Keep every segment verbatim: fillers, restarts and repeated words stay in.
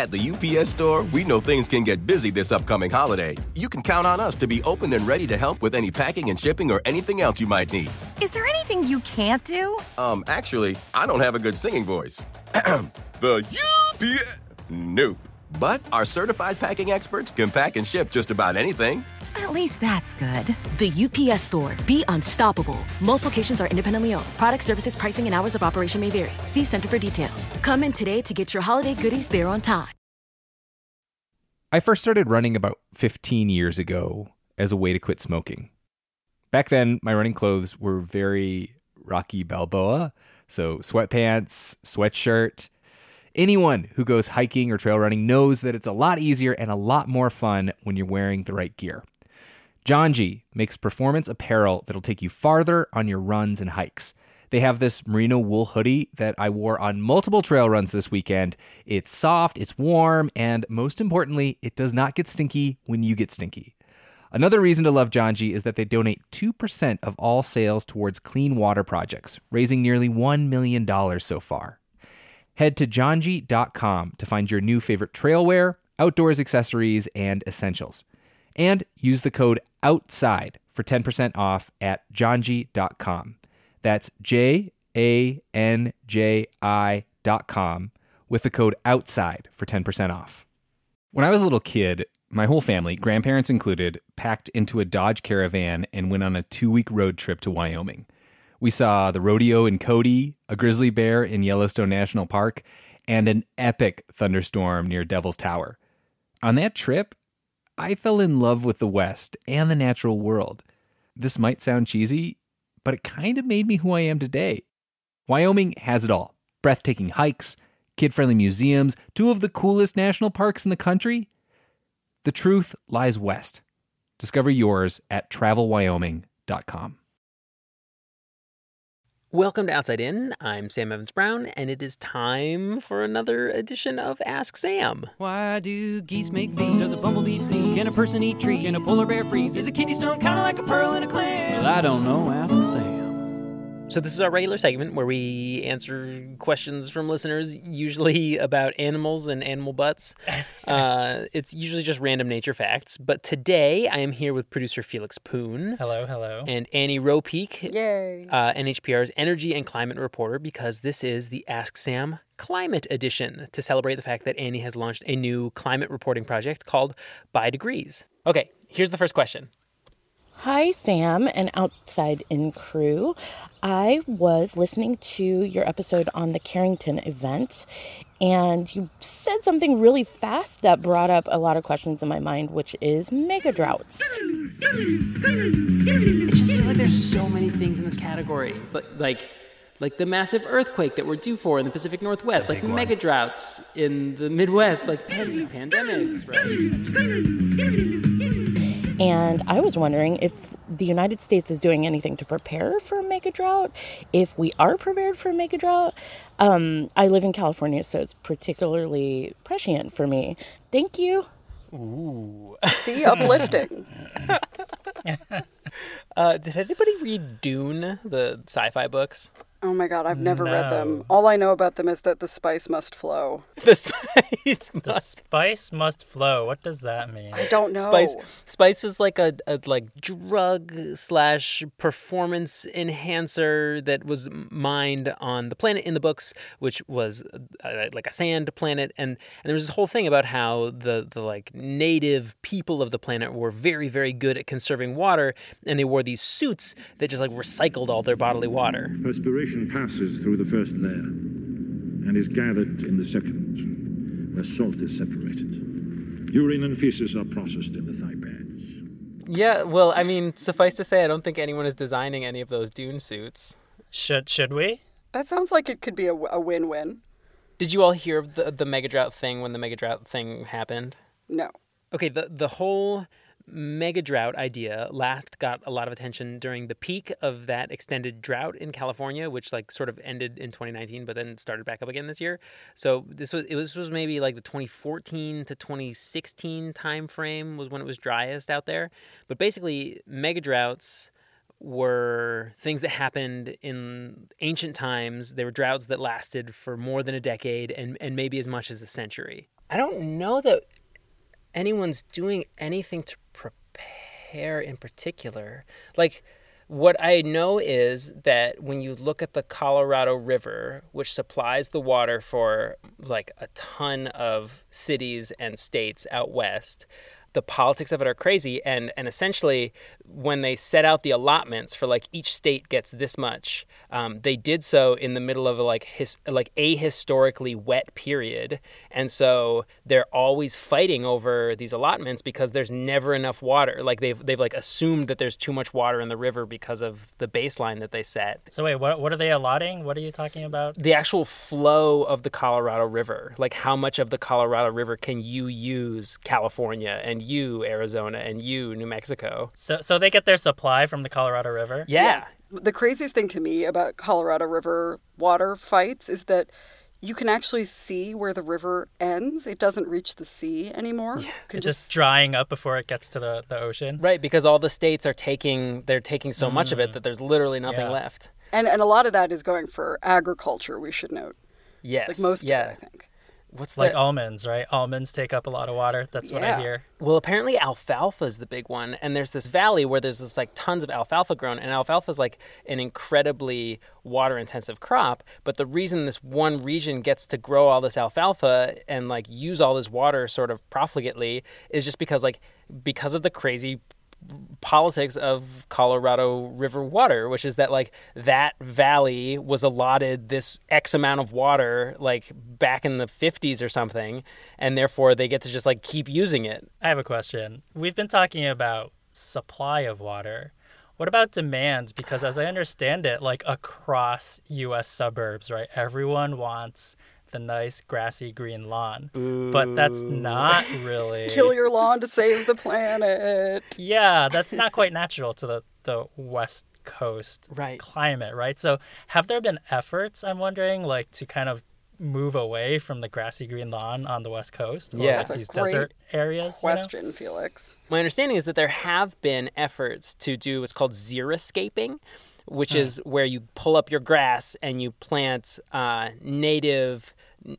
At the U P S Store, we know things can get busy this upcoming holiday. You can count on us to be open and ready to help with any packing and shipping or anything else you might need. Is there anything you can't do? Um, actually, I don't have a good singing voice. The U P S... Nope. But our certified packing experts can pack and ship just about anything. At least that's good. The U P S Store. Be unstoppable. Most locations are independently owned. Product, services, pricing, and hours of operation may vary. See Center for details. Come in today to get your holiday goodies there on time. I first started running about fifteen years ago as a way to quit smoking. Back then, my running clothes were very Rocky Balboa. So sweatpants, sweatshirt. Anyone who goes hiking or trail running knows that it's a lot easier and a lot more fun when you're wearing the right gear. Janji makes performance apparel that'll take you farther on your runs and hikes. They have this merino wool hoodie that I wore on multiple trail runs this weekend. It's soft, it's warm, and most importantly, it does not get stinky when you get stinky. Another reason to love Janji is that they donate two percent of all sales towards clean water projects, raising nearly one million dollars so far. Head to janji dot com to find your new favorite trail wear, outdoors accessories, and essentials. And use the code OUTSIDE for ten percent off at janji dot com. That's J A N J I dot com with the code OUTSIDE for ten percent off. When I was a little kid, my whole family, grandparents included, packed into a Dodge Caravan and went on a two-week road trip to Wyoming. We saw the rodeo in Cody, a grizzly bear in Yellowstone National Park, and an epic thunderstorm near Devil's Tower. On that trip, I fell in love with the West and the natural world. This might sound cheesy, but it kind of made me who I am today. Wyoming has it all. Breathtaking hikes, kid-friendly museums, two of the coolest national parks in the country. The truth lies west. Discover yours at travel wyoming dot com. Welcome to Outside In. I'm Sam Evans-Brown, and it is time for another edition of Ask Sam. Why do geese make feet? Does a bumblebee sneeze? Can a person eat trees? Can a polar bear freeze? Is a kidney stone kind of like a pearl in a clam? Well, I don't know. Ask Sam. So this is our regular segment where we answer questions from listeners, usually about animals and animal butts. Uh, it's usually just random nature facts. But today I am here with producer Felix Poon. Hello, hello. And Annie Ropeek, Yay. Uh, N H P R's energy and climate reporter, because this is the Ask Sam Climate Edition to celebrate the fact that Annie has launched a new climate reporting project called By Degrees. Okay, here's the first question. Hi, Sam and Outside In crew. I was listening to your episode on the Carrington event, and you said something really fast that brought up a lot of questions in my mind, which is mega droughts. It just feels like there's so many things in this category, but like like the massive earthquake that we're due for in the Pacific Northwest, like mega droughts in the Midwest, like pandemics, right? And I was wondering if the United States is doing anything to prepare for a mega drought, if we are prepared for a mega drought. Um, I live in California, so it's particularly prescient for me. Thank you. Ooh. See, uplifting. uh, did anybody read Dune, the sci-fi books? Oh my god, I've never no. read them. All I know about them is that the spice must flow. The spice must... The spice must flow. What does that mean? I don't know. Spice Spice is like a, a like drug slash performance enhancer that was mined on the planet in the books, which was uh, like a sand planet, and, and there was this whole thing about how the, the like native people of the planet were very, very good at conserving water, and they wore these suits that just like recycled all their bodily water. Perspiration passes through the first layer and is gathered in the second, where salt is separated. Urine and feces are processed in the thigh pads. Yeah, well, I mean, suffice to say, I don't think anyone is designing any of those Dune suits. Should should we? That sounds like it could be a, a win-win. Did you all hear of the, the mega drought thing when the mega drought thing happened? No. Okay, the, the whole mega drought idea last got a lot of attention during the peak of that extended drought in California, which like sort of ended in twenty nineteen, but then started back up again this year. So this was it was, was maybe like the twenty fourteen to twenty sixteen time frame was when it was driest out there. But basically, mega droughts were things that happened in ancient times. They were droughts that lasted for more than a decade and, and maybe as much as a century. I don't know that anyone's doing anything to prepare in particular. Like, what I know is that when you look at the Colorado River, which supplies the water for like a ton of cities and states out west, the politics of it are crazy. And, and essentially, when they set out the allotments for like each state gets this much, um, they did so in the middle of a, like his, like a historically wet period. And so they're always fighting over these allotments because there's never enough water. Like they've they've like assumed that there's too much water in the river because of the baseline that they set. So wait, what what are they allotting? What are you talking about? The actual flow of the Colorado River, like how much of the Colorado River can you use, California, and you, Arizona, and you, New Mexico. So so they get their supply from the Colorado River? Yeah. yeah. The craziest thing to me about Colorado River water fights is that you can actually see where the river ends. It doesn't reach the sea anymore. Yeah. It's just drying up before it gets to the, the ocean. Right, because all the states are taking, they're taking so mm. much of it that there's literally nothing yeah. left. And and a lot of that is going for agriculture, we should note. Yes. Like most yeah. of it, I think. What's like the... almonds, right? Almonds take up a lot of water. That's yeah. what I hear. Well, apparently alfalfa is the big one. And there's this valley where there's this like tons of alfalfa grown. And alfalfa is like an incredibly water intensive crop. But the reason this one region gets to grow all this alfalfa and like use all this water sort of profligately is just because like because of the crazy politics of Colorado River water, which is that like that valley was allotted this X amount of water like back in the fifties or something, and therefore they get to just like keep using it. I have a question. We've been talking about supply of water. What about demand? Because as I understand it, like across U S suburbs, right, everyone wants the nice grassy green lawn. Boo. But that's not really... Kill your lawn to save the planet. Yeah, that's not quite natural to the, the West Coast right. climate, right? So have there been efforts, I'm wondering, like to kind of move away from the grassy green lawn on the West Coast? Or yeah. like these desert areas? Question, you know? Felix. My understanding is that there have been efforts to do what's called xeriscaping, which hmm. is where you pull up your grass and you plant uh, native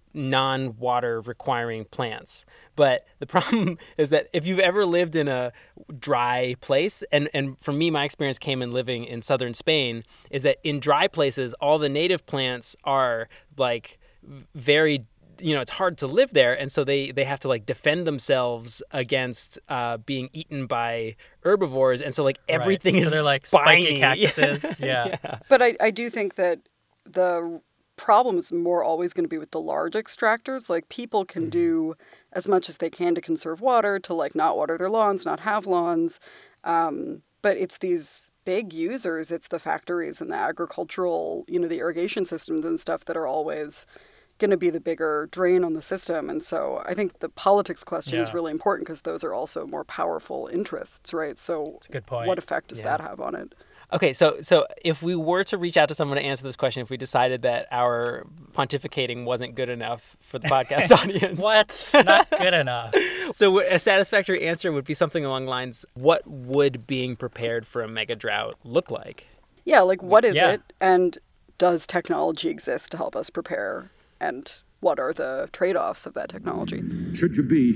non-water requiring plants. But the problem is that if you've ever lived in a dry place, and, and for me, my experience came in living in southern Spain, is that in dry places, all the native plants are like very, you know, it's hard to live there. And so they, they have to like defend themselves against uh, being eaten by herbivores. And so like everything right. is so they're like spiny. spiky cactuses. Yeah. yeah. yeah. But I, I do think that the problem is more always going to be with the large extractors. Like people can do as much as they can to conserve water, to like not water their lawns, not have lawns. Um, but it's these big users, it's the factories and the agricultural, you know, the irrigation systems and stuff that are always going to be the bigger drain on the system. And so I think the politics question yeah. is really important because those are also more powerful interests, right? So that's a good point. What effect does yeah. that have on it? Okay, so so if we were to reach out to someone to answer this question, if we decided that our pontificating wasn't good enough for the podcast audience. What? Not good enough. So a satisfactory answer would be something along the lines, what would being prepared for a mega drought look like? Yeah, like what is yeah. it? And does technology exist to help us prepare? And what are the trade-offs of that technology? Should you be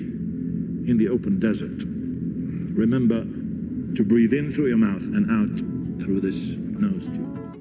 in the open desert, remember to breathe in through your mouth and out through this nose tube.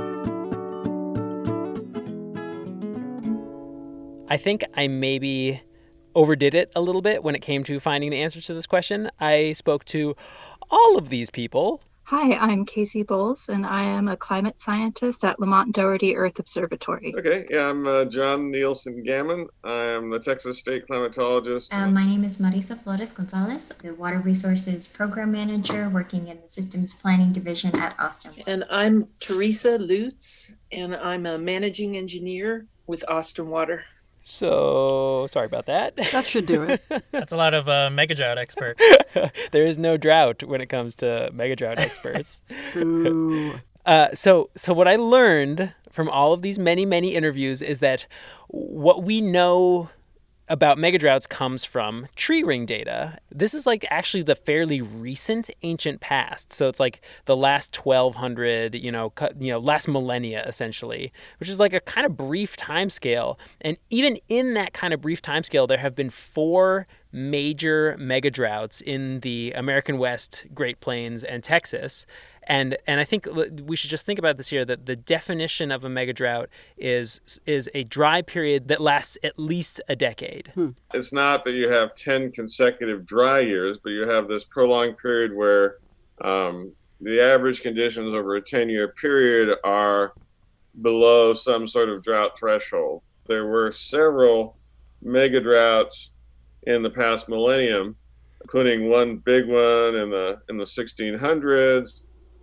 I think I maybe overdid it a little bit when it came to finding the answers to this question. I spoke to all of these people. Hi, I'm Casey Bowles, and I am a climate scientist at Lamont Doherty Earth Observatory. Okay, yeah, I'm uh, John Nielsen Gammon. I am the Texas State climatologist. Um, my name is Marisa Flores Gonzalez, the Water Resources Program Manager working in the Systems Planning Division at Austin. And I'm Teresa Lutz, and I'm a Managing Engineer with Austin Water. So, sorry about that. That should do it. That's a lot of uh, mega drought experts. There is no drought when it comes to mega drought experts. Ooh. Uh, so, so what I learned from all of these many, many interviews is that what we know about megadroughts comes from tree ring data. This is like actually the fairly recent ancient past. So it's like the last twelve hundred, you know, you know, last millennia essentially, which is like a kind of brief time scale. And even in that kind of brief time scale, there have been four major megadroughts in the American West, Great Plains, and Texas. And and I think we should just think about this here, that the definition of a megadrought is is a dry period that lasts at least a decade. Hmm. It's not that you have ten consecutive dry years, but you have this prolonged period where um, the average conditions over a ten-year period are below some sort of drought threshold. There were several megadroughts in the past millennium, including one big one in the in the sixteen hundreds,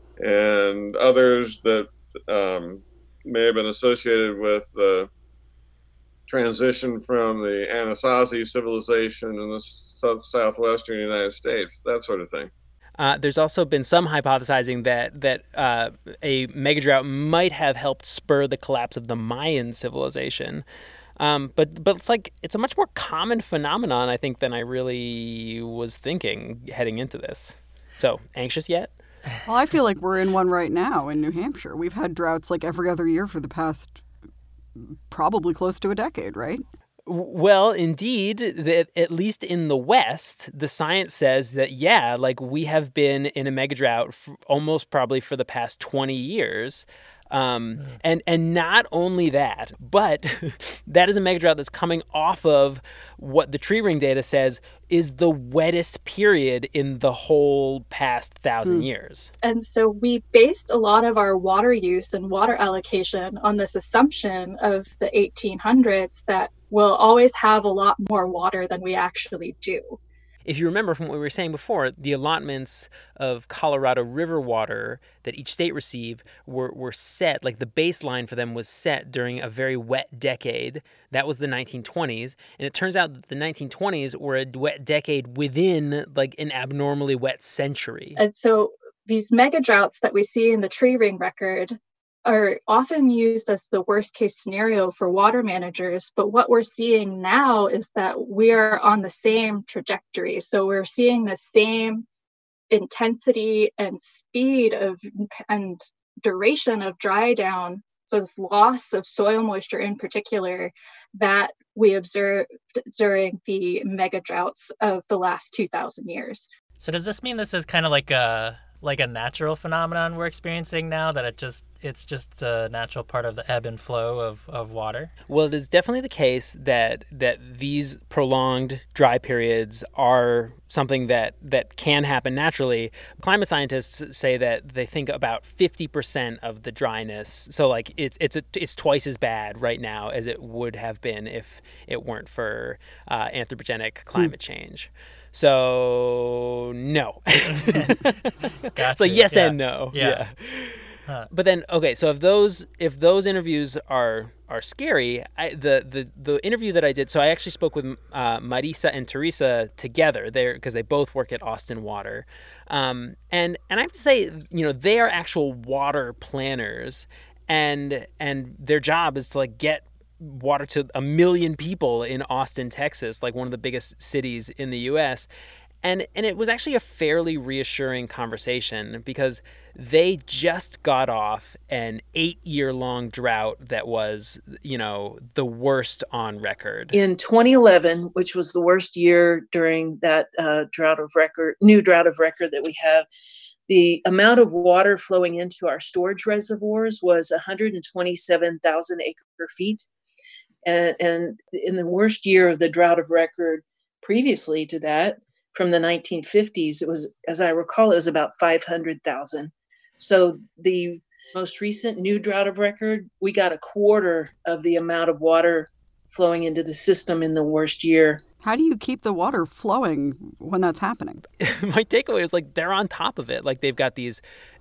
and others that um, may have been associated with the transition from the Anasazi civilization in the south- southwestern United States, that sort of thing. Uh, there's also been some hypothesizing that that uh, a megadrought might have helped spur the collapse of the Mayan civilization. Um, but but it's like it's a much more common phenomenon, I think, than I really was thinking heading into this. So, anxious yet? Well, I feel like we're in one right now in New Hampshire. We've had droughts like every other year for the past probably close to a decade, right? Well, indeed, the, at least in the West, the science says that, yeah, like we have been in a megadrought f- almost probably for the past twenty years. Um, mm. and, and not only that, but that is a megadrought that's coming off of what the tree ring data says is the wettest period in the whole past thousand mm. years. And so we based a lot of our water use and water allocation on this assumption of the eighteen hundreds that we'll always have a lot more water than we actually do. If you remember from what we were saying before, the allotments of Colorado River water that each state received were, were set, like the baseline for them was set during a very wet decade. That was the nineteen twenties. And it turns out that the nineteen twenties were a wet decade within like an abnormally wet century. And so these mega droughts that we see in the tree ring record are often used as the worst case scenario for water managers. But what we're seeing now is that we are on the same trajectory. So we're seeing the same intensity and speed of and duration of dry down. So this loss of soil moisture in particular that we observed during the mega droughts of the last two thousand years. So does this mean this is kind of like a like a natural phenomenon we're experiencing now, that it just it's just a natural part of the ebb and flow of, of water? Well, it is definitely the case that that these prolonged dry periods are something that, that can happen naturally. Climate scientists say that they think about fifty percent of the dryness, so like it's it's a, it's twice as bad right now as it would have been if it weren't for uh, anthropogenic climate mm. change. So no. Gotcha. So yes yeah. and no. Yeah. yeah. Huh. But then, okay, so if those if those interviews are are scary, I, the the the interview that I did, so I actually spoke with uh, Marisa and Teresa together there because they both work at Austin Water, um, and and I have to say, you know, they are actual water planners, and and their job is to like get water to a million people in Austin, Texas, like one of the biggest cities in the U S. And and it was actually a fairly reassuring conversation because they just got off an eight-year-long drought that was, you know, the worst on record. In twenty eleven, which was the worst year during that uh, drought of record, new drought of record that we have, the amount of water flowing into our storage reservoirs was one hundred twenty-seven thousand acre feet. And, and in the worst year of the drought of record previously to that, from the nineteen fifties, it was, as I recall, it was about five hundred thousand. So the most recent new drought of record, we got a quarter of the amount of water flowing into the system in the worst year. How do you keep the water flowing when that's happening? My takeaway is like they're on top of it. Like they've got these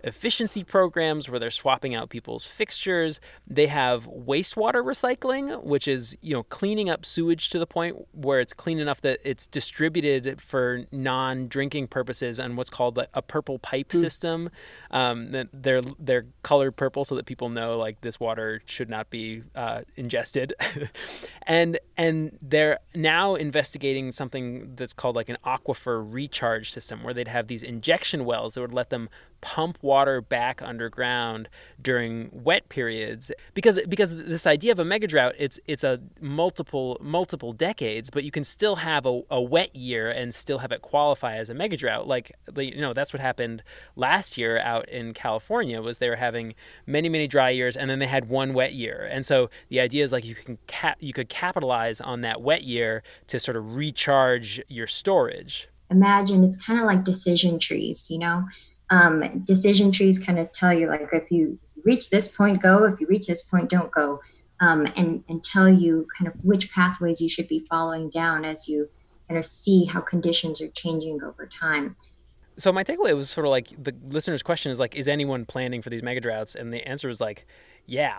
efficiency programs where they're swapping out people's fixtures. They have wastewater recycling, which is, you know, cleaning up sewage to the point where it's clean enough that it's distributed for non-drinking purposes on what's called a purple pipe mm. system. Um, they're they're colored purple so that people know like this water should not be uh, ingested. and and they're now investigating something that's called like an aquifer recharge system, where they'd have these injection wells that would let them pump water back underground during wet periods, because because this idea of a mega drought, it's it's a multiple multiple decades, but you can still have a, a wet year and still have it qualify as a mega drought. Like, you know, that's what happened last year out in California, was they were having many many dry years and then they had one wet year. And so the idea is like you can cap you could capitalize on that wet year to sort of recharge your storage. Imagine it's kind of like decision trees, you know. Um, decision trees kind of tell you, like, if you reach this point, go. If you reach this point, don't go. Um, and, and tell you kind of which pathways you should be following down as you kind of see how conditions are changing over time. So my takeaway was sort of like, the listener's question is like, is anyone planning for these mega droughts? And the answer is like, yeah.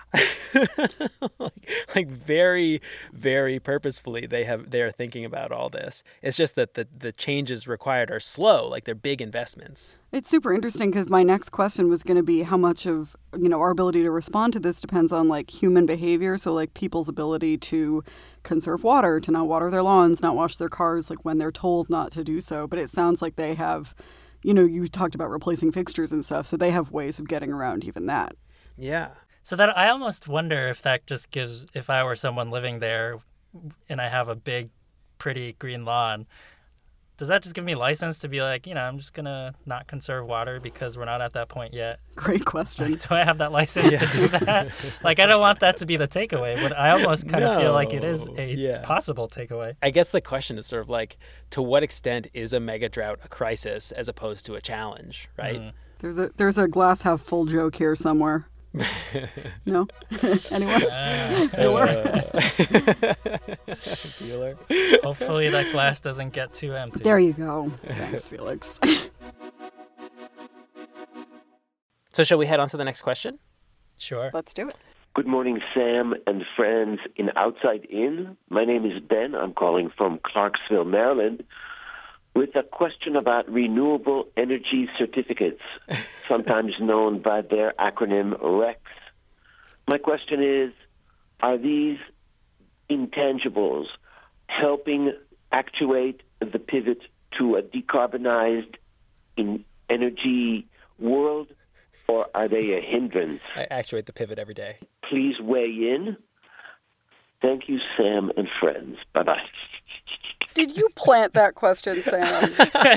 like, like very, very purposefully, they have they are thinking about all this. It's just that the, the changes required are slow, like they're big investments. It's super interesting because my next question was going to be how much of, you know, our ability to respond to this depends on like human behavior. So like people's ability to conserve water, to not water their lawns, not wash their cars, like when they're told not to do so. But it sounds like they have, you know, you talked about replacing fixtures and stuff. So they have ways of getting around even that. Yeah. So that I almost wonder if that just gives, if I were someone living there and I have a big, pretty green lawn, does that just give me license to be like, you know, I'm just going to not conserve water because we're not at that point yet? Great question. Do I have that license yeah. to do that? Like, I don't want that to be the takeaway, but I almost kind no. of feel like it is a yeah. possible takeaway. I guess the question is sort of like, to what extent is a mega drought a crisis as opposed to a challenge, right? Mm. There's a there's a glass half full joke here somewhere. No? Anyone? Uh, Bueller. Hopefully that glass doesn't get too empty. There you go. Thanks, Felix. So shall we head on to the next question? Sure. Let's do it. Good morning, Sam and friends in Outside In. My name is Ben. I'm calling from Clarksville, Maryland, with a question about renewable energy certificates, sometimes known by their acronym R E Cs. My question is, are these intangibles helping actuate the pivot to a decarbonized in energy world, or are they a hindrance? I actuate the pivot every day. Please weigh in. Thank you, Sam and friends. Bye-bye. Did you plant that question, Sam?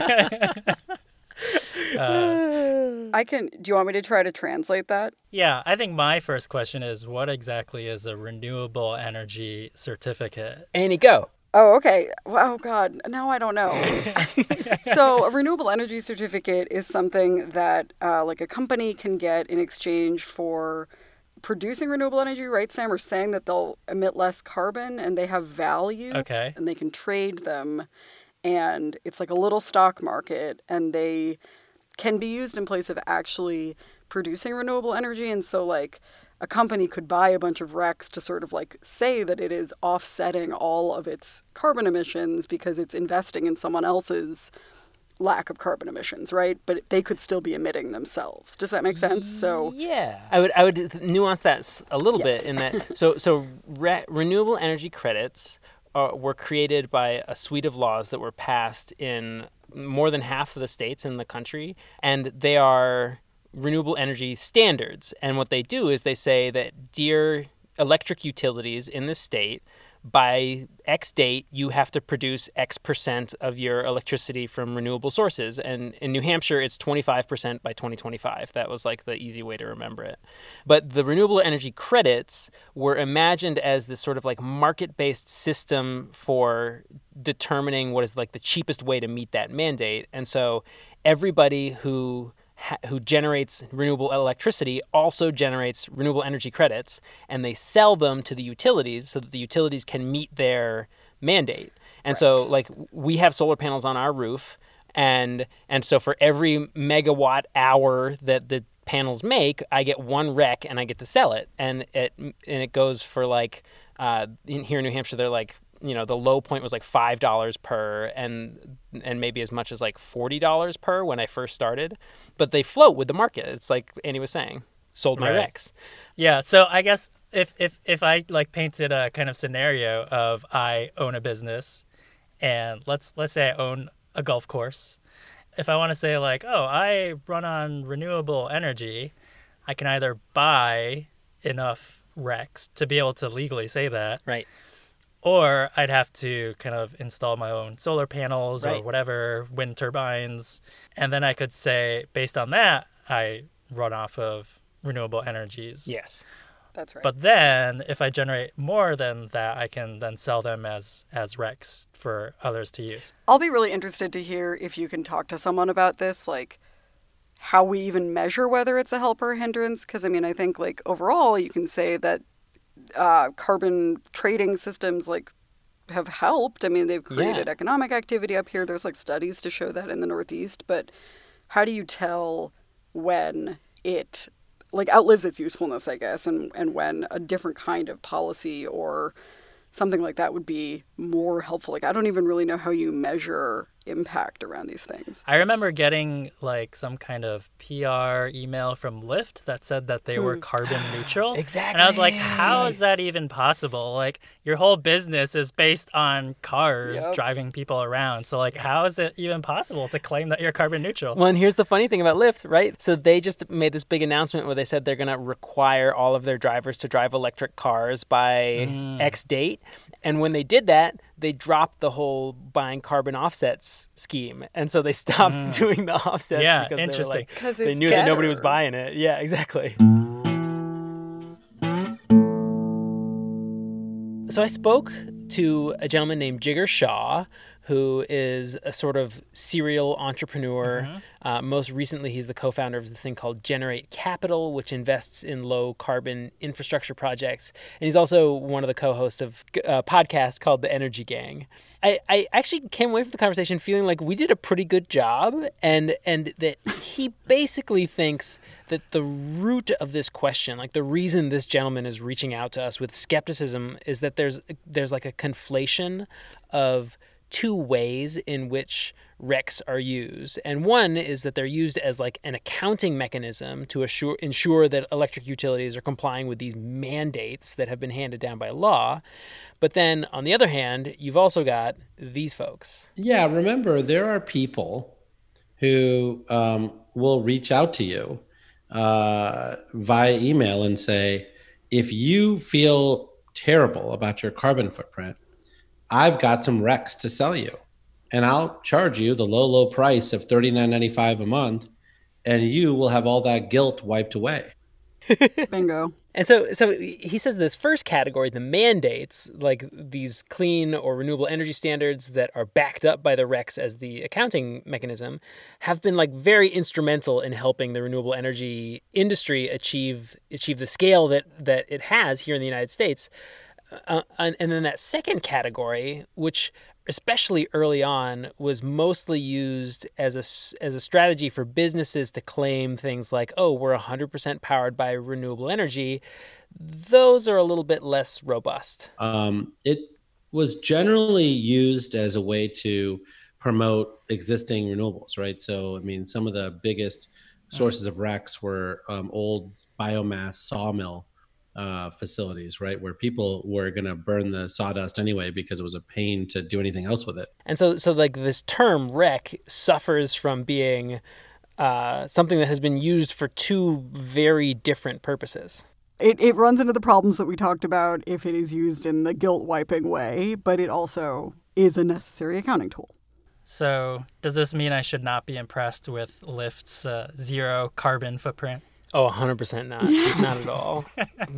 uh, I can. Do you want me to try to translate that? Yeah, I think my first question is, what exactly is a renewable energy certificate? Annie, go. Oh, okay. Oh, God. Now I don't know. So a renewable energy certificate is something that uh, like a company can get in exchange for producing renewable energy, right, Sam? Or saying that they'll emit less carbon and they have value. Okay. And they can trade them. And it's like a little stock market. And they can be used in place of actually producing renewable energy. And so, like, a company could buy a bunch of R E Cs to sort of, like, say that it is offsetting all of its carbon emissions because it's investing in someone else's lack of carbon emissions, right? But they could still be emitting themselves. Does that make sense? So yeah, I would I would nuance that a little yes. bit in that. So so re- renewable energy credits are, were created by a suite of laws that were passed in more than half of the states in the country, and they are renewable energy standards. And what they do is they say that, dear electric utilities in this state, by X date, you have to produce X percent of your electricity from renewable sources. And in New Hampshire, it's twenty-five percent by twenty twenty-five. That was like the easy way to remember it. But the renewable energy credits were imagined as this sort of like market-based system for determining what is like the cheapest way to meet that mandate. And so everybody who who generates renewable electricity also generates renewable energy credits, and they sell them to the utilities so that the utilities can meet their mandate. And right. so, like, we have solar panels on our roof, and and so for every megawatt hour that the panels make, I get one rec and I get to sell it, and it and it goes for like uh, in, here in New Hampshire, they're like, you know, the low point was like five dollars per, and and maybe as much as like forty dollars per when I first started, but they float with the market. It's like Annie was saying, sold my Right. recs. Yeah, so I guess if, if, if I like painted a kind of scenario of I own a business, and let's let's say I own a golf course. If I want to say like, oh, I run on renewable energy, I can either buy enough recs to be able to legally say that. Right. Or I'd have to kind of install my own solar panels or Right. whatever, wind turbines. And then I could say, based on that, I run off of renewable energies. Yes. That's right. But then if I generate more than that, I can then sell them as, as recs for others to use. I'll be really interested to hear if you can talk to someone about this, like how we even measure whether it's a help or a hindrance. Because, I mean, I think like overall you can say that uh, carbon trading systems like have helped. I mean, they've created Yeah. economic activity up here. There's like studies to show that in the Northeast. But how do you tell when it like outlives its usefulness, I guess, and, and when a different kind of policy or something like that would be more helpful? Like, I don't even really know how you measure impact around these things. I remember getting like some kind of P R email from Lyft that said that they were Hmm. carbon neutral. Exactly. And I was like, how is that even possible? Like, your whole business is based on cars Yep. driving people around. So like, how is it even possible to claim that you're carbon neutral? Well, and here's the funny thing about Lyft, right? So they just made this big announcement where they said they're going to require all of their drivers to drive electric cars by Mm. X date. And when they did that, they dropped the whole buying carbon offsets scheme. And so they stopped Mm. doing the offsets Yeah, because they were interesting. like, 'Cause they it's knew that nobody was better. buying it. Yeah, exactly. So I spoke to a gentleman named Jigger Shaw, who is a sort of serial entrepreneur. Mm-hmm. Uh, most recently, he's the co-founder of this thing called Generate Capital, which invests in low-carbon infrastructure projects. And he's also one of the co-hosts of a podcast called The Energy Gang. I, I actually came away from the conversation feeling like we did a pretty good job, and and that he basically thinks that the root of this question, like the reason this gentleman is reaching out to us with skepticism, is that there's there's like a conflation of two ways in which recs are used. And one is that they're used as like an accounting mechanism to assure, ensure that electric utilities are complying with these mandates that have been handed down by law. But then on the other hand, you've also got these folks. Yeah, remember, there are people who um, will reach out to you uh, via email and say, if you feel terrible about your carbon footprint, I've got some recs to sell you, and I'll charge you the low, low price of thirty-nine ninety-five a month, and you will have all that guilt wiped away. Bingo. And so so he says this first category, the mandates, like these clean or renewable energy standards that are backed up by the recs as the accounting mechanism, have been like very instrumental in helping the renewable energy industry achieve achieve the scale that that it has here in the United States. Uh, and, and then that second category, which especially early on was mostly used as a, as a strategy for businesses to claim things like, oh, we're one hundred percent powered by renewable energy, those are a little bit less robust. Um, it was generally used as a way to promote existing renewables, right? So, I mean, some of the biggest sources of recs were um, old biomass sawmill uh, facilities, right? Where people were going to burn the sawdust anyway because it was a pain to do anything else with it. And so, so like this term rec suffers from being uh, something that has been used for two very different purposes. It it runs into the problems that we talked about if it is used in the guilt wiping way, but it also is a necessary accounting tool. So does this mean I should not be impressed with Lyft's uh, zero carbon footprint? Oh, one hundred percent not. Not at all.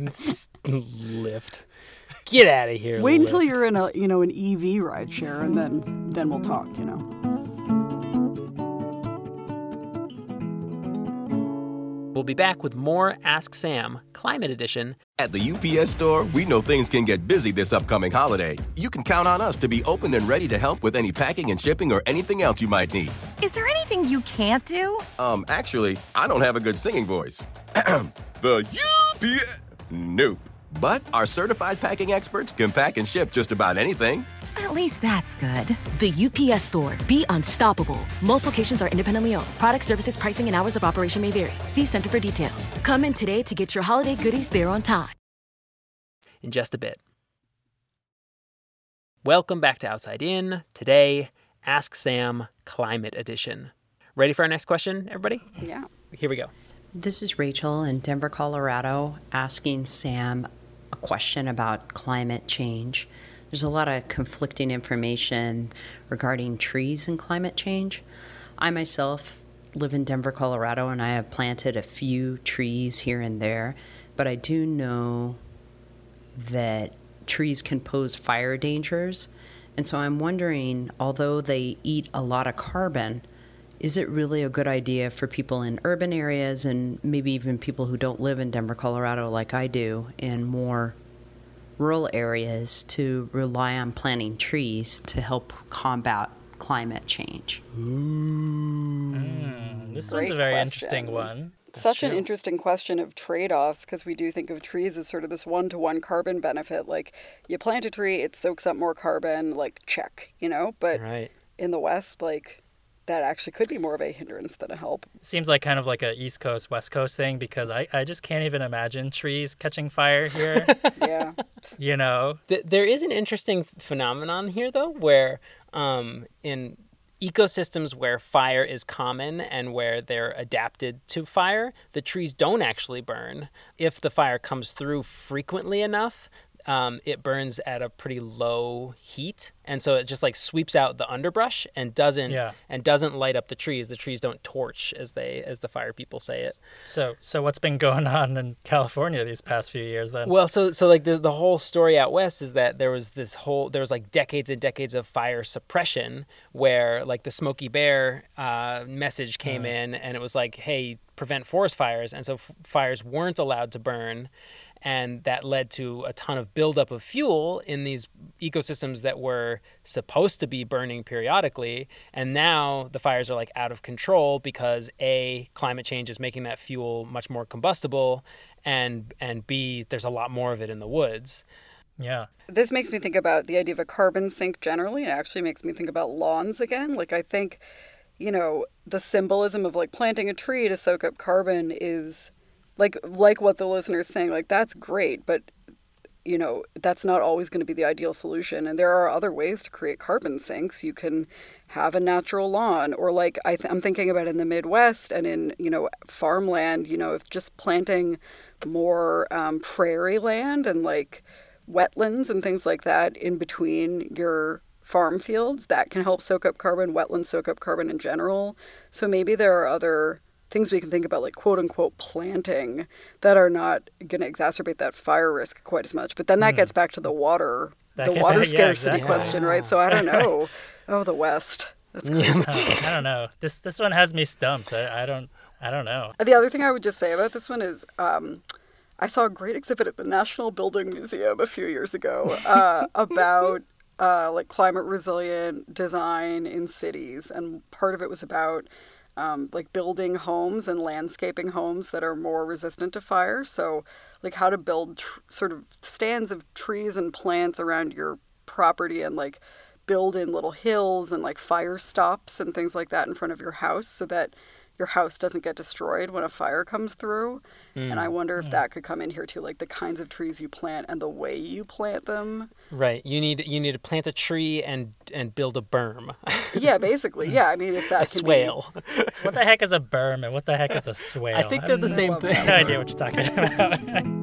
Lyft. Get out of here. Wait Lyft. until you're in a you know an E V ride share, and then then we'll talk. You know. We'll be back with more Ask Sam Climate Edition. At the U P S Store, we know things can get busy this upcoming holiday. You can count on us to be open and ready to help with any packing and shipping or anything else you might need. Is there anything you can't do? Um, actually, I don't have a good singing voice. The U P S... Nope. But our certified packing experts can pack and ship just about anything. At least that's good. The U P S Store. Be unstoppable. Most locations are independently owned. Product, services, pricing, and hours of operation may vary. See Center for details. Come in today to get your holiday goodies there on time. In just a bit. Welcome back to Outside In. Today, Ask Sam Climate Edition. Ready for our next question, everybody? Yeah. Here we go. This is Rachel in Denver, Colorado, asking Sam a question about climate change. There's a lot of conflicting information regarding trees and climate change. I myself live in Denver, Colorado, and I have planted a few trees here and there, but I do know that trees can pose fire dangers. And so I'm wondering, although they eat a lot of carbon, is it really a good idea for people in urban areas and maybe even people who don't live in Denver, Colorado like I do, in more rural areas to rely on planting trees to help combat climate change? Mm, this Great one's a very question. interesting one. Such an interesting question of trade-offs, because we do think of trees as sort of this one-to-one carbon benefit. Like, you plant a tree, it soaks up more carbon, like, check, you know? But right. in the West, like, that actually could be more of a hindrance than a help. Seems like kind of like a East Coast, West Coast thing, because I, I just can't even imagine trees catching fire here. Yeah. You know? Th- there is an interesting phenomenon here, though, where um, in ecosystems where fire is common and where they're adapted to fire, the trees don't actually burn. If the fire comes through frequently enough, um, it burns at a pretty low heat, and so it just like sweeps out the underbrush and doesn't Yeah. and doesn't light up the trees. The trees don't torch, as they as the fire people say it. So so what's been going on in California these past few years then? Well, so so like the, the whole story out west is that there was this whole there was like decades and decades of fire suppression where like the Smokey Bear uh, message came Mm. in, and it was like, hey, prevent forest fires, and so f- fires weren't allowed to burn. And that led to a ton of buildup of fuel in these ecosystems that were supposed to be burning periodically. And now the fires are like out of control because A, climate change is making that fuel much more combustible, and and B, there's a lot more of it in the woods. Yeah. This makes me think about the idea of a carbon sink generally. It actually makes me think about lawns again. Like, I think, you know, the symbolism of like planting a tree to soak up carbon is like like what the listener is saying, like, that's great, but, you know, that's not always going to be the ideal solution. And there are other ways to create carbon sinks. You can have a natural lawn, or like I th- I'm thinking about in the Midwest and in, you know, farmland, you know, if just planting more um, prairie land and like wetlands and things like that in between your farm fields, that can help soak up carbon. Wetlands soak up carbon in general. So maybe there are other things we can think about, like quote unquote planting, that are not going to exacerbate that fire risk quite as much. But then that mm. gets back to the water, that the can, water yeah, scarcity exactly. question, right? So I don't know. Oh, the West. That's crazy. I, I don't know. This this one has me stumped. I, I don't I don't know. The other thing I would just say about this one is um, I saw a great exhibit at the National Building Museum a few years ago uh, about uh, like climate resilient design in cities, and part of it was about Um, like building homes and landscaping homes that are more resistant to fire. So like how to build tr- sort of stands of trees and plants around your property, and like build in little hills and like fire stops and things like that in front of your house so that your house doesn't get destroyed when a fire comes through. Mm. And I wonder if mm. that could come in here too, like the kinds of trees you plant and the way you plant them. Right. You need you need to plant a tree and and build a berm. Yeah, basically. Yeah, I mean, if that a can swale. Be... What the heck is a berm and what the heck is a swale? I think they're the same thing. I have no idea what you're talking about.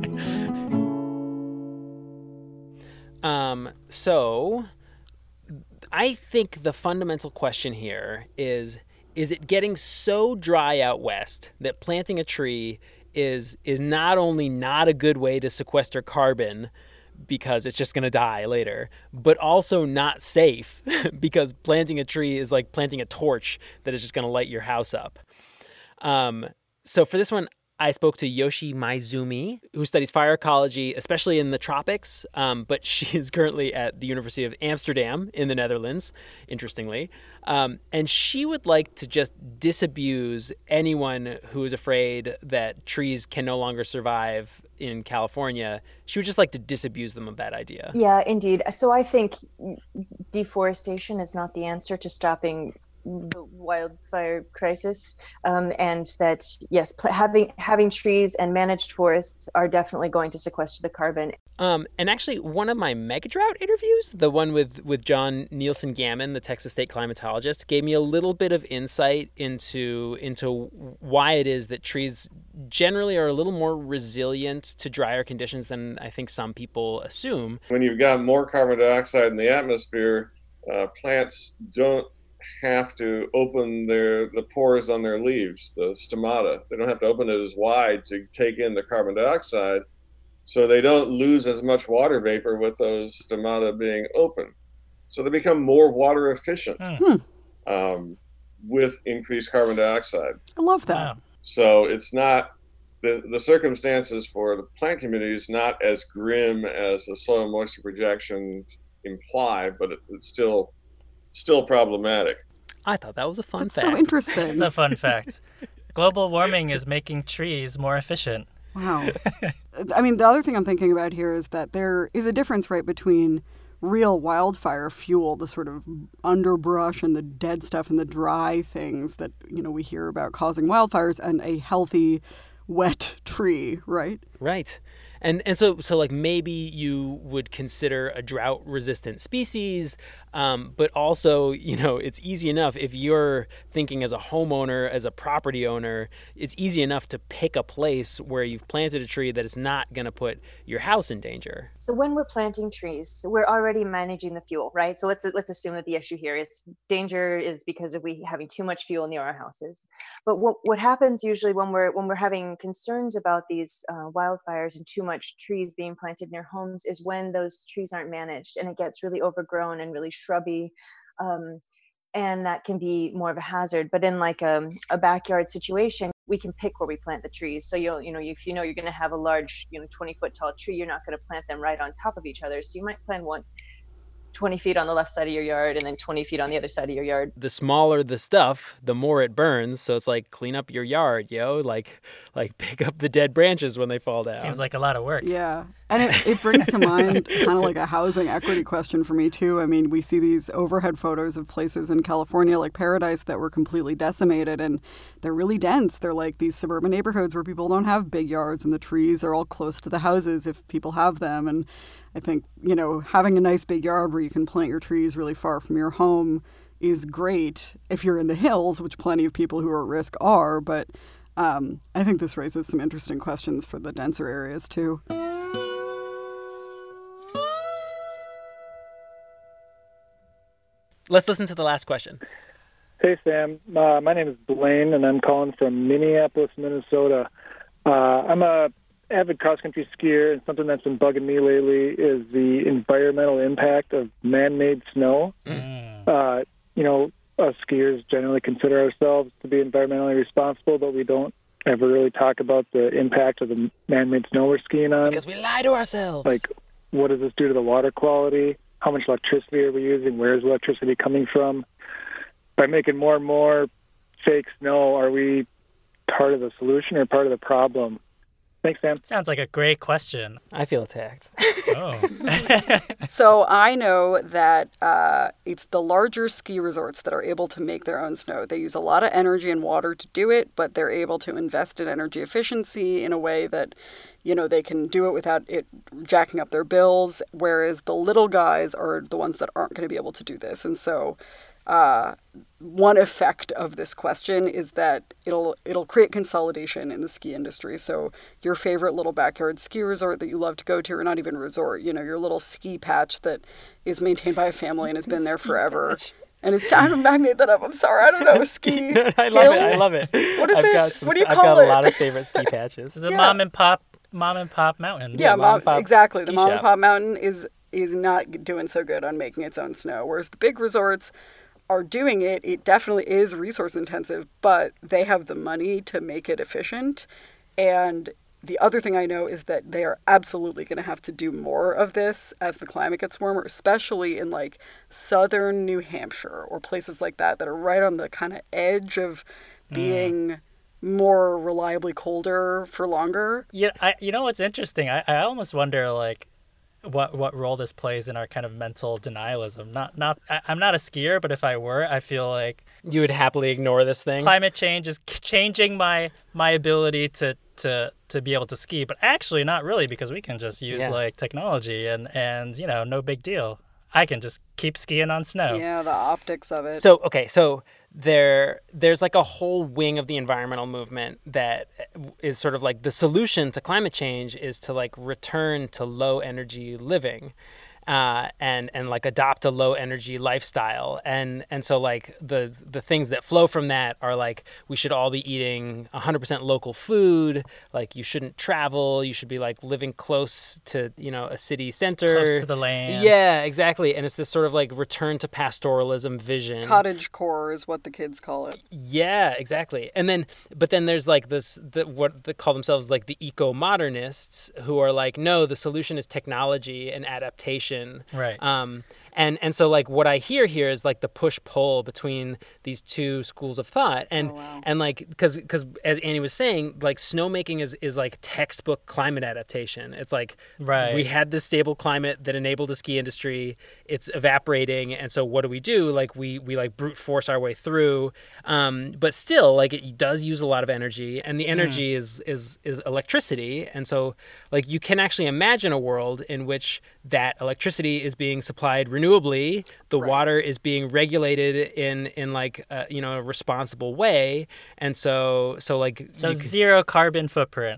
um. So, I think the fundamental question here is: is it getting so dry out west that planting a tree is is not only not a good way to sequester carbon because it's just going to die later, but also not safe because planting a tree is like planting a torch that is just going to light your house up. Um, so for this one, I spoke to Yoshi Maizumi, who studies fire ecology, especially in the tropics, um, but she is currently at the University of Amsterdam in the Netherlands, interestingly. Um, and she would like to just disabuse anyone who is afraid that trees can no longer survive in California. She would just like to disabuse them of that idea. Yeah, indeed. So I think deforestation is not the answer to stopping the wildfire crisis, um, and that yes, pl- having having trees and managed forests are definitely going to sequester the carbon. Um, and actually, one of my megadrought interviews, the one with, with John Nielsen Gammon, the Texas State climatologist, gave me a little bit of insight into into why it is that trees generally are a little more resilient to drier conditions than I think some people assume. When you've got more carbon dioxide in the atmosphere, uh, plants don't have to open their the pores on their leaves, the stomata. They don't have to open it as wide to take in the carbon dioxide, so they don't lose as much water vapor with those stomata being open. So they become more water efficient Hmm. um, with increased carbon dioxide. I love that. Wow. So it's not, the, the circumstances for the plant community is not as grim as the soil moisture projections imply, but it, it's still still problematic. I thought that was a fun That's fact. so interesting. It's a fun fact. Global warming is making trees more efficient. Wow. I mean, the other thing I'm thinking about here is that there is a difference, right, between real wildfire fuel, the sort of underbrush and the dead stuff and the dry things that, you know, we hear about causing wildfires, and a healthy, wet tree, right? Right. And and so so like maybe you would consider a drought resistant species, um, but also, you know, it's easy enough if you're thinking as a homeowner, as a property owner, it's easy enough to pick a place where you've planted a tree that is not going to put your house in danger. So when we're planting trees, we're already managing the fuel, right? So let's let's assume that the issue here is danger is because of we having too much fuel near our houses. But what what happens usually when we're when we're having concerns about these uh, wildfires and too much trees being planted near homes is when those trees aren't managed and it gets really overgrown and really shrubby, um, and that can be more of a hazard. But in like a, a backyard situation, we can pick where we plant the trees. So you'll, you know, if you know you're going to have a large, you know, twenty foot tall tree, you're not going to plant them right on top of each other. So you might plant one twenty feet on the left side of your yard and then twenty feet on the other side of your yard. The smaller the stuff, the more it burns. So it's like clean up your yard, yo. Like like pick up the dead branches when they fall down. Seems like a lot of work. Yeah. And it, it brings to mind kind of like a housing equity question for me, too. I mean, we see these overhead photos of places in California like Paradise that were completely decimated, and they're really dense. They're like these suburban neighborhoods where people don't have big yards and the trees are all close to the houses if people have them. And I think, you know, having a nice big yard where you can plant your trees really far from your home is great if you're in the hills, which plenty of people who are at risk are. But um, I think this raises some interesting questions for the denser areas, too. Let's listen to the last question. Hey, Sam. Uh, my name is Blaine, and I'm calling from Minneapolis, Minnesota. Uh, I'm a avid cross-country skier, and something that's been bugging me lately is the environmental impact of man-made snow. Mm. Uh, you know, us skiers generally consider ourselves to be environmentally responsible, but we don't ever really talk about the impact of the man-made snow we're skiing on. Because we lie to ourselves. Like, what does this do to the water quality? How much electricity are we using? Where is electricity coming from? By making more and more fake snow, are we part of the solution or part of the problem? Thanks, Sam. Sounds like a great question. I feel attacked. Oh. So I know that uh, it's the larger ski resorts that are able to make their own snow. They use a lot of energy and water to do it, but they're able to invest in energy efficiency in a way that, you know, they can do it without it jacking up their bills, whereas the little guys are the ones that aren't going to be able to do this. And so uh, one effect of this question is that it'll it'll create consolidation in the ski industry. So your favorite little backyard ski resort that you love to go to, or not even a resort, you know, your little ski patch that is maintained by a family and has been there forever. Patch. And it's time. I made that up. I'm sorry. I don't know. Ski. No, I love hill? it. I love it. What is I've it? Got some, what do you I've call got it? a lot of favorite ski patches. It's a Yeah. mom and pop, mom and pop mountain. Yeah, Yeah, mom, mom and pop exactly. The ski mom shop. and pop mountain is is not doing so good on making its own snow, whereas the big resorts are doing it. It definitely is resource intensive, but they have the money to make it efficient. And the other thing I know is that they are absolutely going to have to do more of this as the climate gets warmer, especially in like southern New Hampshire or places like that that are right on the kind of edge of being mm. more reliably colder for longer. Yeah, I, you know what's interesting? I, I almost wonder like what what role this plays in our kind of mental denialism. Not not I, I'm not a skier, but if I were, I feel like you would happily ignore this thing. Climate change is changing my my ability to to to be able to ski, but actually not really, because we can just use yeah. like technology and and you know, no big deal. I can just keep skiing on snow. Yeah, the optics of it. So okay, so there there's like a whole wing of the environmental movement that is sort of like the solution to climate change is to like return to low energy living. Uh, and and like adopt a low energy lifestyle, and and so like the the things that flow from that are like we should all be eating one hundred percent local food. Like you shouldn't travel. You should be like living close to you know a city center, close to the land. Yeah, exactly. And it's this sort of like return to pastoralism vision. Cottage core is what the kids call it. Yeah, exactly. And then but then there's like this the, what they call themselves like the eco modernists who are like no, the solution is technology and adaptation. Right. Um, and and so like what I hear here is like the push pull between these two schools of thought, and oh, wow. and like because because as Annie was saying, like snowmaking is is like textbook climate adaptation. It's like right. we had this stable climate that enabled the ski industry. It's evaporating, and so what do we do? Like we we like brute force our way through, um, but still like it does use a lot of energy, and the energy mm. is is is electricity, and so like you can actually imagine a world in which that electricity is being supplied renewably. The right. water is being regulated in in like uh, you know a responsible way, and so so like so can... zero carbon footprint.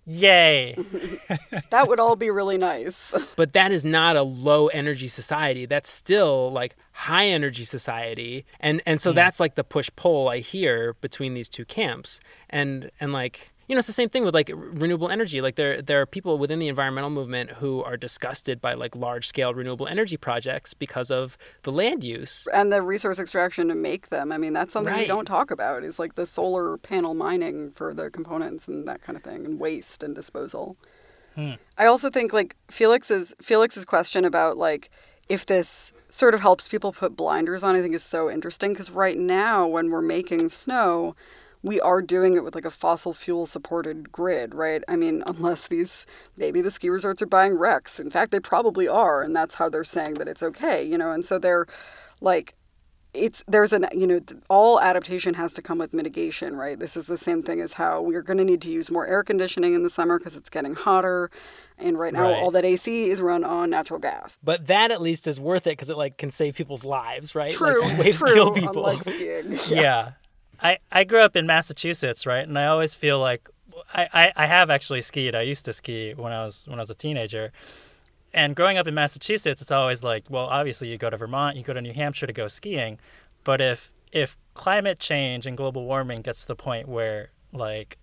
Yay! That would all be really nice. But that is not a low energy society. That's still like high energy society, and and so mm. that's like the push pull I hear between these two camps, and and like. You know, it's the same thing with like renewable energy. Like there, there are people within the environmental movement who are disgusted by like large-scale renewable energy projects because of the land use and the resource extraction to make them. I mean, that's something right. we don't talk about. Is like the solar panel mining for the components and that kind of thing, and waste and disposal. Hmm. I also think like Felix's Felix's question about like if this sort of helps people put blinders on, I think is so interesting because right now when we're making snow. We are doing it with like a fossil fuel supported grid, right? I mean, unless these, maybe the ski resorts are buying R E Cs. In fact, they probably are. And that's how they're saying that it's okay, you know? And so they're like, it's, there's an, you know, all adaptation has to come with mitigation, right? This is the same thing as how we're going to need to use more air conditioning in the summer because it's getting hotter. And right now, right. all that A C is run on natural gas. But that at least is worth it because it like can save people's lives, right? True, like, waves true, kill people. Unlike skiing. yeah. yeah. I, I grew up in Massachusetts, right? And I always feel like I, I, I have actually skied. I used to ski when I was when I was a teenager. And growing up in Massachusetts, it's always like, well, obviously you go to Vermont, you go to New Hampshire to go skiing. But if if climate change and global warming gets to the point where like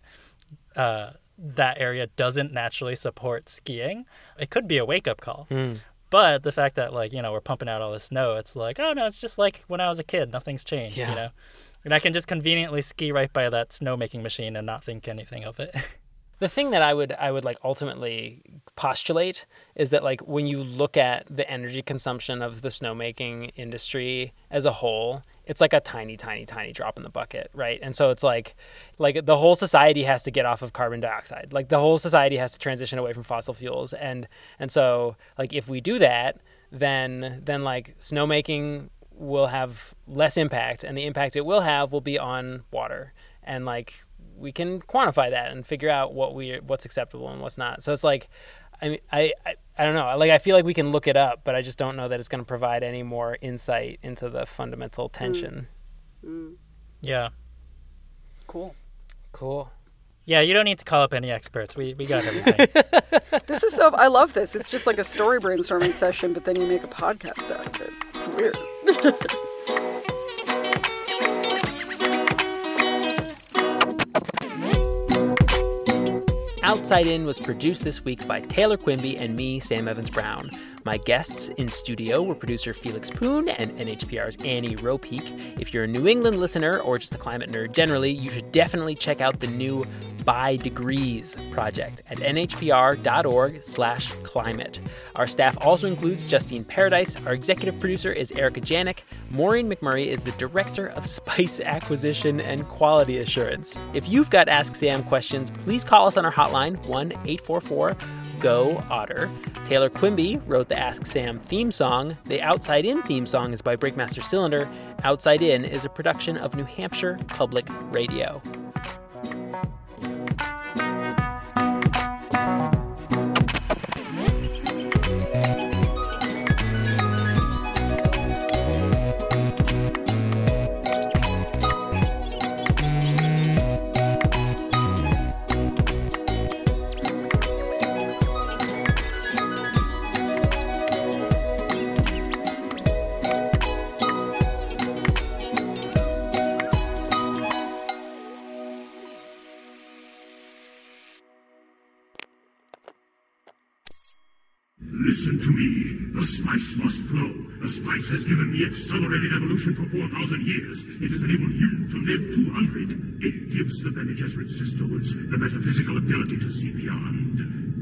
uh, that area doesn't naturally support skiing, it could be a wake-up call. Mm. But the fact that like, you know, we're pumping out all this snow, it's like, oh no, it's just like when I was a kid, nothing's changed, yeah. you know? And I can just conveniently ski right by that snowmaking machine and not think anything of it. The thing that I would I would like ultimately postulate is that like when you look at the energy consumption of the snowmaking industry as a whole, it's like a tiny, tiny, tiny drop in the bucket, right? And so it's like like the whole society has to get off of carbon dioxide. Like the whole society has to transition away from fossil fuels. And and so like if we do that, then then like snowmaking will have less impact, and the impact it will have will be on water, and like we can quantify that and figure out what we what's acceptable and what's not. So it's like I mean I, I I don't know, like I feel like we can look it up, but I just don't know that it's going to provide any more insight into the fundamental tension. Mm. Mm. Yeah. Cool. Cool. Yeah, you don't need to call up any experts. We we got everything. This is so I love this. It's just like a story brainstorming session, but then you make a podcast out of it. It's weird. Outside In was produced this week by Taylor Quimby and me, Sam Evans Brown. My guests in studio were producer Felix Poon and N H P R's Annie Ropeek. If you're a New England listener or just a climate nerd generally, you should definitely check out the new By Degrees project at nhpr.org slash climate. Our staff also includes Justine Paradise. Our executive producer is Erica Janik. Maureen McMurray is the director of spice acquisition and quality assurance. If you've got Ask Sam questions, please call us on our hotline, one eight four four G O Otter. Taylor Quimby wrote the Ask Sam theme song. The Outside In theme song is by Breakmaster Cylinder. Outside In is a production of New Hampshire Public Radio. Listen to me. The spice must flow. The spice has given me accelerated evolution for four thousand years. It has enabled you to live two hundred. It gives the Bene Gesserit sisterhoods the metaphysical ability to see beyond.